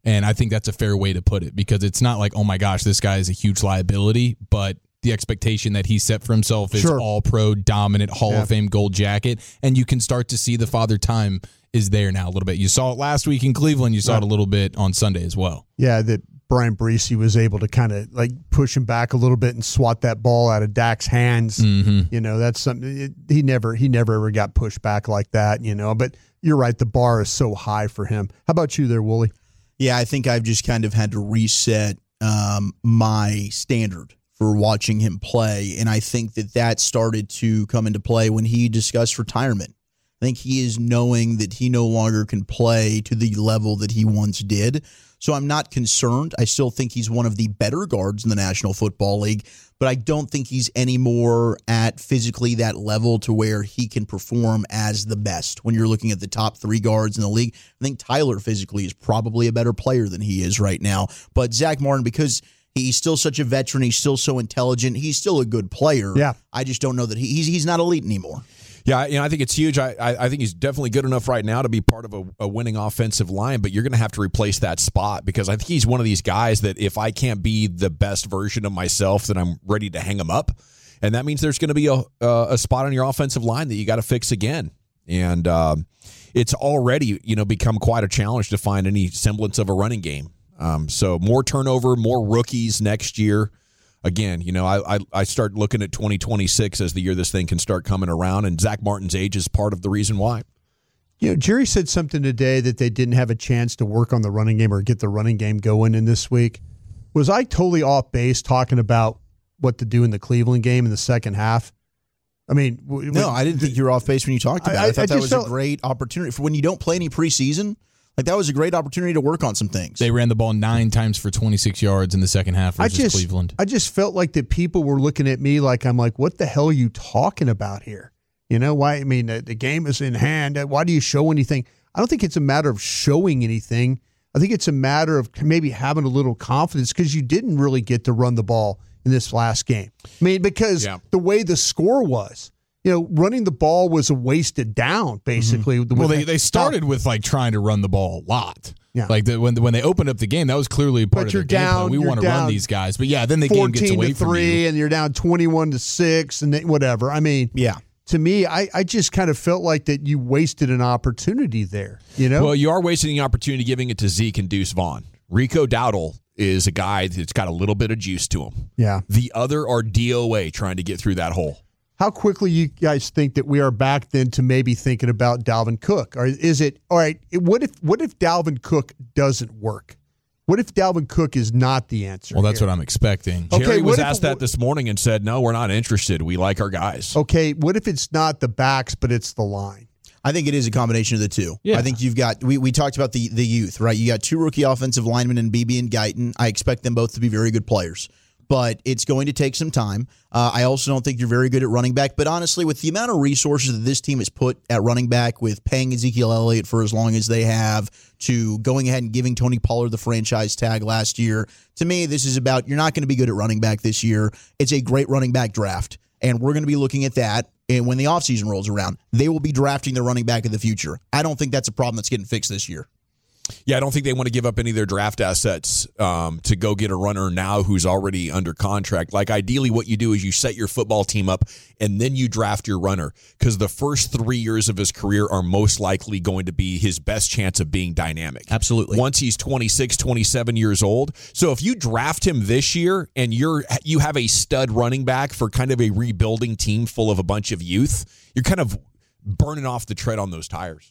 And I think that's a fair way to put it because it's not like, oh my gosh, this guy is a huge liability, but the expectation that he set for himself is Sure. all pro, dominant, Hall Yeah. of Fame gold jacket. And you can start to see the Father Time is there now a little bit. You saw it last week in Cleveland. You saw Right. it a little bit on Sunday as well. Yeah, that Brian Breesy was able to kind of like push him back a little bit and swat that ball out of Dak's hands. Mm-hmm. You know, that's something it, he never he never ever got pushed back like that, you know. But you're right, the bar is so high for him. How about you there, Wooly? Yeah, I think I've just kind of had to reset um, my standard for watching him play, and I think that that started to come into play when he discussed retirement. I think he is knowing that he no longer can play to the level that he once did. So I'm not concerned. I still think he's one of the better guards in the National Football League, but I don't think he's any more at physically that level to where he can perform as the best. When you're looking at the top three guards in the league, I think Tyler physically is probably a better player than he is right now. But Zach Martin, because he's still such a veteran, he's still so intelligent, he's still a good player. Yeah. I just don't know that he, he's he's not elite anymore. Yeah, you know, I think it's huge. I, I, I think he's definitely good enough right now to be part of a, a winning offensive line, but you're going to have to replace that spot because I think he's one of these guys that if I can't be the best version of myself, then I'm ready to hang him up. And that means there's going to be a, a, a spot on your offensive line that you got to fix again. And um, it's already, you know, become quite a challenge to find any semblance of a running game. Um, so more turnover, more rookies next year. Again, you know, I, I I start looking at twenty twenty-six as the year this thing can start coming around, and Zach Martin's age is part of the reason why. You know, Jerry said something today that they didn't have a chance to work on the running game or get the running game going in this week. Was I totally off base talking about what to do in the Cleveland game in the second half? I mean, w- No, I didn't think you were off base when you talked about it. I, I- thought I that just was felt- a great opportunity for when you don't play any preseason. Like that was a great opportunity to work on some things. They ran the ball nine times for twenty-six yards in the second half versus I just, Cleveland. I just felt like that people were looking at me like I'm like, what the hell are you talking about here? You know, why? I mean, the, the game is in hand. Why do you show anything? I don't think it's a matter of showing anything. I think it's a matter of maybe having a little confidence because you didn't really get to run the ball in this last game. I mean, because Yeah. the way the score was, you know, running the ball was a wasted down, basically. Mm-hmm. Well, they, they started with like trying to run the ball a lot. Yeah. Like the, when when they opened up the game, that was clearly part But of you're their game plan. down- We you're want to run down these guys, but yeah, then the game gets away to from three, you. and you're down twenty-one to six, and then whatever. I mean, yeah. To me, I, I just kind of felt like that you wasted an opportunity there. You know, Well, you are wasting the opportunity giving it to Zeke and Deuce Vaughn. Rico Dowdle is a guy that's got a little bit of juice to him. Yeah. The other are D O A trying to get through that hole. How quickly you guys think that we are back then to maybe thinking about Dalvin Cook? Or is it all right? What if what if Dalvin Cook doesn't work? What if Dalvin Cook is not the answer? Well, that's here? what I'm expecting. Okay, Jerry what was if- asked that this morning and said, no, we're not interested. We like our guys. Okay, what if it's not the backs, but it's the line? I think it is a combination of the two. Yeah. I think you've got we, we talked about the the youth, right? You got two rookie offensive linemen in B B and Guyton. I expect them both to be very good players, but it's going to take some time. Uh, I also don't think you're very good at running back. But honestly, with the amount of resources that this team has put at running back, with paying Ezekiel Elliott for as long as they have, to going ahead and giving Tony Pollard the franchise tag last year, to me, this is about you're not going to be good at running back this year. It's a great running back draft, and we're going to be looking at that. And when the offseason rolls around, they will be drafting the running back of the future. I don't think that's a problem that's getting fixed this year. Yeah, I don't think they want to give up any of their draft assets um, to go get a runner now who's already under contract. Like, ideally, what you do is you set your football team up and then you draft your runner, because the first three years of his career are most likely going to be his best chance of being dynamic. Absolutely. Once he's twenty-six, twenty-seven years old. So if you draft him this year and you're you have a stud running back for kind of a rebuilding team full of a bunch of youth, you're kind of burning off the tread on those tires.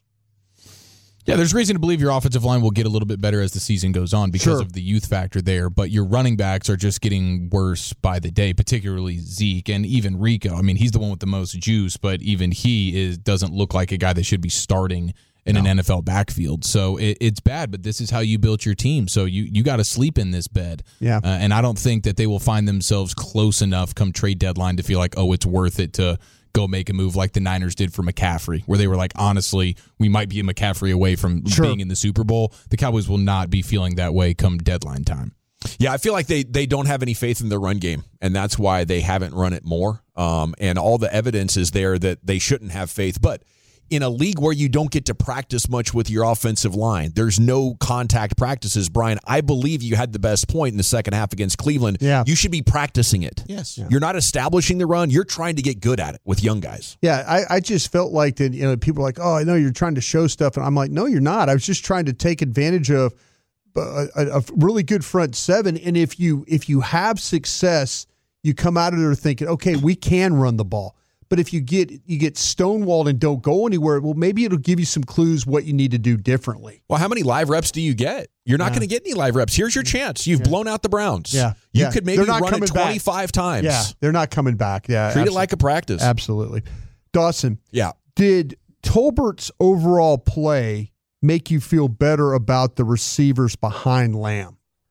Yeah, there's reason to believe your offensive line will get a little bit better as the season goes on because Sure. of the youth factor there, but your running backs are just getting worse by the day, particularly Zeke and even Rico. I mean, he's the one with the most juice, but even he is doesn't look like a guy that should be starting in no. an N F L backfield. So it, it's bad, but this is how you built your team. So you, you got to sleep in this bed. Yeah. Uh, and I don't think that they will find themselves close enough come trade deadline to feel like, oh, it's worth it to go make a move like the Niners did for McCaffrey, where they were like, honestly, we might be a McCaffrey away from Sure. being in the Super Bowl. The Cowboys will not be feeling that way come deadline time. Yeah, I feel like they they don't have any faith in their run game, and that's why they haven't run it more. Um, and all the evidence is there that they shouldn't have faith. But in a league where you don't get to practice much with your offensive line, there's no contact practices. Brian, I believe you had the best point in the second half against Cleveland. Yeah. You should be practicing it. Yes. You're not establishing the run. You're trying to get good at it with young guys. Yeah, I, I just felt like that, you know, people are like, oh, I know you're trying to show stuff. And I'm like, no, you're not. I was just trying to take advantage of a, a, a really good front seven. And if you if you have success, you come out of there thinking, okay, we can run the ball. But if you get you get stonewalled and don't go anywhere, well, maybe it'll give you some clues what you need to do differently. Well, how many live reps do you get? You're not Yeah. going to get any live reps. Here's your chance. You've Yeah. blown out the Browns. Yeah. You Yeah. could maybe They're not run it coming back. twenty-five times. Yeah, they're not coming back. Yeah, Treat absolutely. it like a practice. Absolutely. Dawson. Yeah. Did Tolbert's overall play make you feel better about the receivers behind Lamb?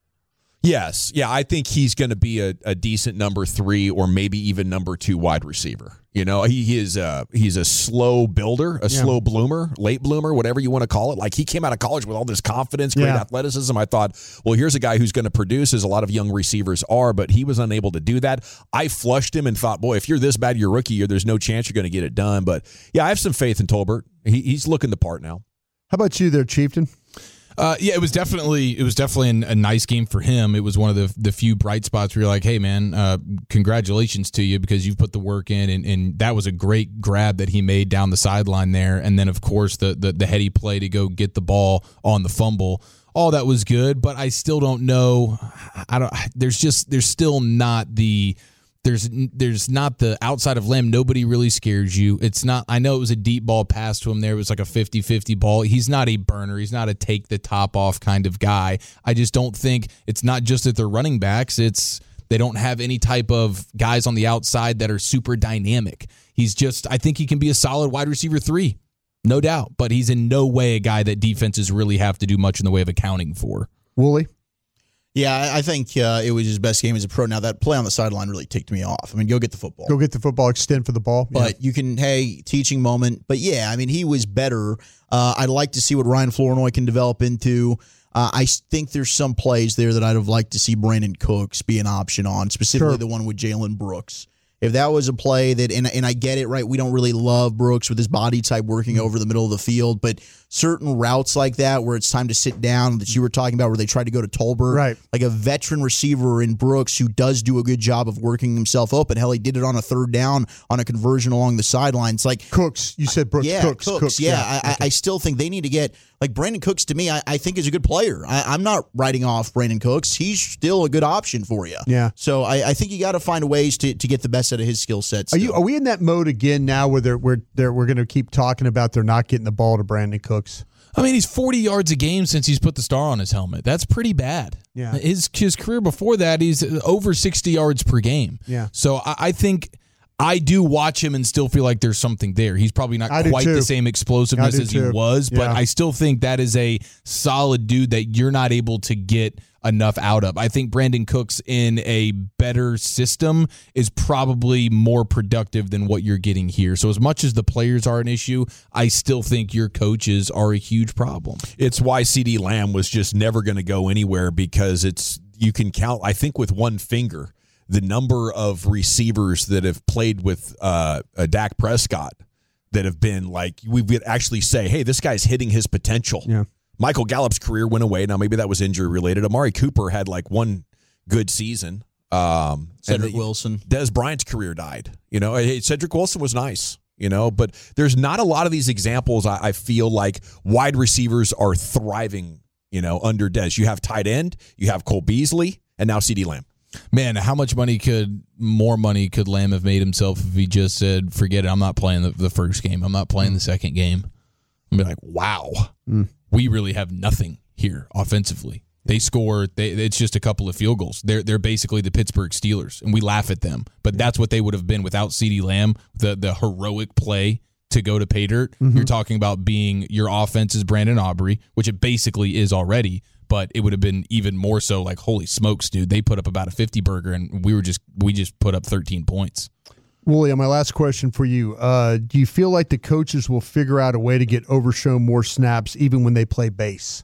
Yes. Yeah, I think he's going to be a, a decent number three or maybe even number two wide receiver. You know, he, he is a, he's a slow builder, a Yeah. slow bloomer, late bloomer, whatever you want to call it. Like, he came out of college with all this confidence, great Yeah. athleticism. I thought, well, here's a guy who's going to produce, as a lot of young receivers are, but he was unable to do that. I flushed him and thought, boy, if you're this bad, you're a rookie year, there's no chance you're going to get it done. But, yeah, I have some faith in Tolbert. He, he's looking the part now. How about you there, Chieftain? Uh, yeah, it was definitely it was definitely an, a nice game for him. It was one of the the few bright spots where you're like, hey man, uh, congratulations to you because you've put the work in, and, and that was a great grab that he made down the sideline there. And then of course the, the the heady play to go get the ball on the fumble. All that was good, but I still don't know. I don't. There's just there's still not the. There's there's not the outside of Lamb. Nobody really scares you. It's not. I know it was a deep ball pass to him there. It was like a fifty-fifty ball. He's not a burner. He's not a take the top off kind of guy. I just don't think it's not just that they're running backs. It's they don't have any type of guys on the outside that are super dynamic. He's just. I think he can be a solid wide receiver three, no doubt. But he's in no way a guy that defenses really have to do much in the way of accounting for. Wooly? Yeah, I I think uh, it was his best game as a pro. Now, that play on the sideline really ticked me off. I mean, go get the football. Go get the football, extend for the ball. But Yeah. you can, hey, teaching moment. But yeah, I mean, he was better. Uh, I'd like to see what Ryan Flournoy can develop into. Uh, I think there's some plays there that I'd have liked to see Brandon Cooks be an option on, specifically Sure. the one with Jalen Brooks. If that was a play that, and, and I get it, right, we don't really love Brooks with his body type working over the middle of the field, but certain routes like that where it's time to sit down that you were talking about where they tried to go to Tolbert, Right. like a veteran receiver in Brooks who does do a good job of working himself open. Hell, he did it on a third down on a conversion along the sideline. It's like Cooks. You said Brooks. yeah, Cooks. Cooks. Cooks. yeah, I, I still think they need to get like Brandon Cooks. To me, I, I think is a good player. I, I'm not writing off Brandon Cooks. He's still a good option for you. Yeah. So I, I think you got to find ways to, to get the best out of his skill sets. Are you? Are we in that mode again now where they're, we're they're, we're going to keep talking about they're not getting the ball to Brandon Cooks? I mean, he's forty yards a game since he's put the star on his helmet. That's pretty bad. Yeah. His his career before that, he's over sixty yards per game. Yeah. So I, I think I do watch him and still feel like there's something there. He's probably not I do quite too. the same explosiveness I do as too. he was, but Yeah. I still think that is a solid dude that you're not able to get enough out of. I think Brandon Cooks in a better system is probably more productive than what you're getting here. So as much as the players are an issue, I still think your coaches are a huge problem. It's why CeeDee Lamb was just never going to go anywhere because it's you can count, I think, with one finger the number of receivers that have played with uh, a Dak Prescott that have been like, we would actually say, hey, this guy's hitting his potential. Yeah. Michael Gallup's career went away. Now, maybe that was injury related. Amari Cooper had like one good season. Um, Cedric and Wilson. Des Bryant's career died. You know, hey, Cedric Wilson was nice, you know, but there's not a lot of these examples. I, I feel like wide receivers are thriving, you know, under Des. You have tight end, you have Cole Beasley, and now CeeDee Lamb. Man, how much money could, more money could Lamb have made himself if he just said, forget it, I'm not playing the, the first game. I'm not playing mm. the second game. I'd be like, wow, mm. we really have nothing here offensively. They score, they, it's just a couple of field goals. They're they're basically the Pittsburgh Steelers, and we laugh at them. But that's what they would have been without CeeDee Lamb, the, the heroic play to go to pay dirt. Mm-hmm. You're talking about being your offense is Brandon Aubrey, which it basically is already. But it would have been even more so like, holy smokes, dude. They put up about a fifty burger, and we were just we just put up thirteen points. Wooly, my last question for you. Uh, do you feel like the coaches will figure out a way to get Overshown more snaps even when they play base?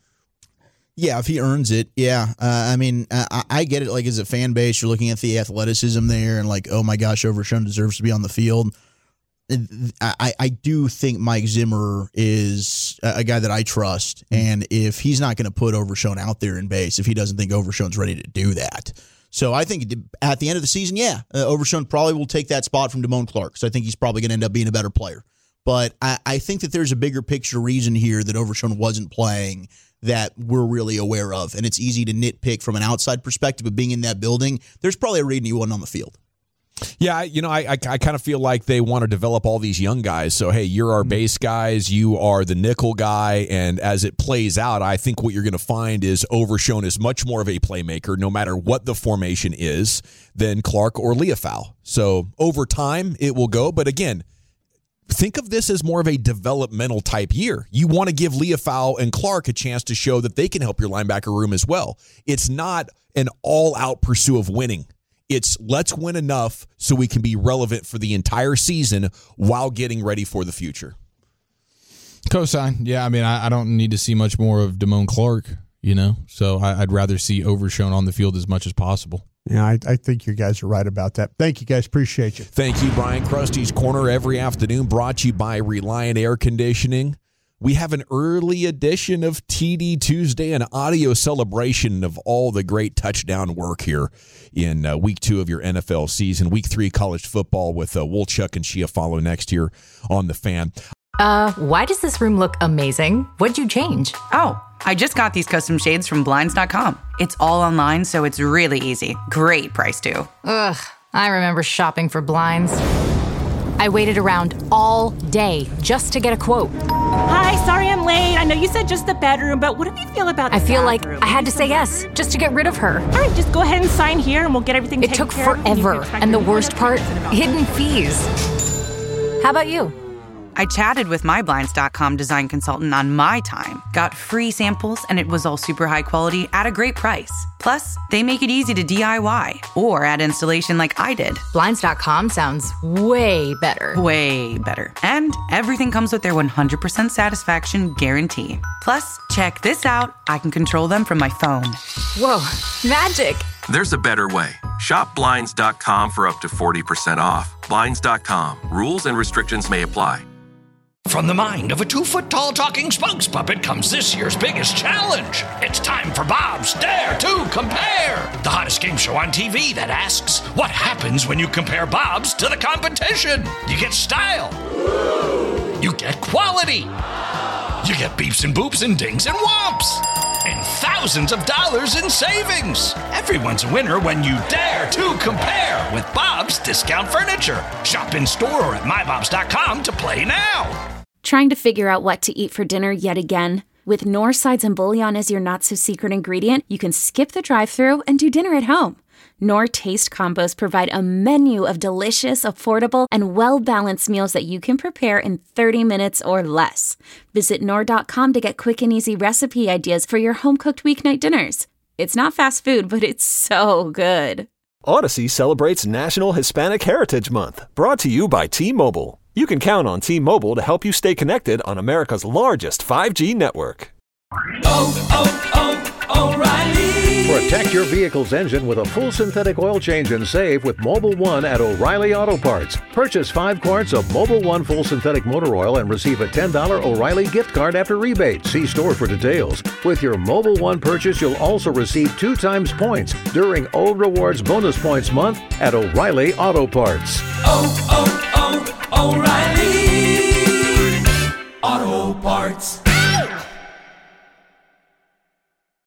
Yeah, if he earns it, yeah. Uh, I mean, I, I get it. Like, as a fan base, you're looking at the athleticism there and like, oh my gosh, Overshown deserves to be on the field. I, I do think Mike Zimmer is a guy that I trust, and if he's not going to put Overshown out there in base, if he doesn't think Overshown's ready to do that. So I think at the end of the season, yeah, uh, Overshown probably will take that spot from Damone Clark. So I think he's probably going to end up being a better player. But I, I think that there's a bigger picture reason here that Overshown wasn't playing that we're really aware of. And it's easy to nitpick from an outside perspective, but being in that building, there's probably a reason he wasn't on the field. Yeah, you know, I I, I kind of feel like they want to develop all these young guys. So, hey, you're our base guys, you are the nickel guy, and as it plays out, I think what you're going to find is Overshown is much more of a playmaker, no matter what the formation is, than Clark or Leofau. So, over time, it will go. But again, think of this as more of a developmental type year. You want to give Leofau and Clark a chance to show that they can help your linebacker room as well. It's not an all-out pursuit of winning. It's let's win enough so we can be relevant for the entire season while getting ready for the future. Cosign. Yeah, I mean, I, I don't need to see much more of Damone Clark, you know, so I, I'd rather see Overshown on the field as much as possible. Yeah, I, I think you guys are right about that. Thank you, guys. Appreciate you. Thank you, Brian. Krusty's Corner every afternoon brought to you by Reliant Air Conditioning. We have an early edition of T D Tuesday, an audio celebration of all the great touchdown work here in uh, week two of your N F L season. Week three college football with uh, Wolchuk and Shia follow next year on The Fan. Uh, why does this room look amazing? What'd you change? Oh, I just got these custom shades from Blinds dot com. It's all online, so it's really easy. Great price, too. Ugh, I remember shopping for blinds. I waited around all day just to get a quote. Hi, sorry I'm late. I know you said just the bedroom, but what do you feel about the I feel bathroom? like I had to say yes just to get rid of her. All right, just go ahead and sign here and we'll get everything It taken took care of. forever, and the worst part, hidden fees. How about you? I chatted with my Blinds dot com design consultant on my time, got free samples, and it was all super high quality at a great price. Plus, they make it easy to D I Y or add installation like I did. Blinds dot com sounds way better. Way better. And everything comes with their one hundred percent satisfaction guarantee. Plus, check this out. I can control them from my phone. Whoa, magic. There's a better way. Shop Blinds dot com for up to forty percent off. Blinds dot com. Rules and restrictions may apply. From the mind of a two-foot-tall talking spokes puppet comes this year's biggest challenge. It's time for Bob's Dare to Compare, the hottest game show on T V that asks, what happens when you compare Bob's to the competition? You get style. You get quality. You get beeps and boops and dings and whomps. And thousands of dollars in savings. Everyone's a winner when you dare to compare with Bob's Discount Furniture. Shop in store or at my bobs dot com to play now. Trying to figure out what to eat for dinner yet again? With Knorr sides and bouillon as your not-so-secret ingredient, you can skip the drive-thru and do dinner at home. Knorr Taste Combos provide a menu of delicious, affordable, and well-balanced meals that you can prepare in thirty minutes or less. Visit Knorr dot com to get quick and easy recipe ideas for your home-cooked weeknight dinners. It's not fast food, but it's so good. Odyssey celebrates National Hispanic Heritage Month, brought to you by T-Mobile. You can count on T-Mobile to help you stay connected on America's largest five G network. Oh, oh, oh, O'Reilly! Protect your vehicle's engine with a full synthetic oil change and save with Mobil one at O'Reilly Auto Parts. Purchase five quarts of Mobil one full synthetic motor oil and receive a ten dollars O'Reilly gift card after rebate. See store for details. With your Mobil one purchase, you'll also receive two times points during O Rewards Bonus Points Month at O'Reilly Auto Parts. Oh, oh, oh, O'Reilly Auto Parts.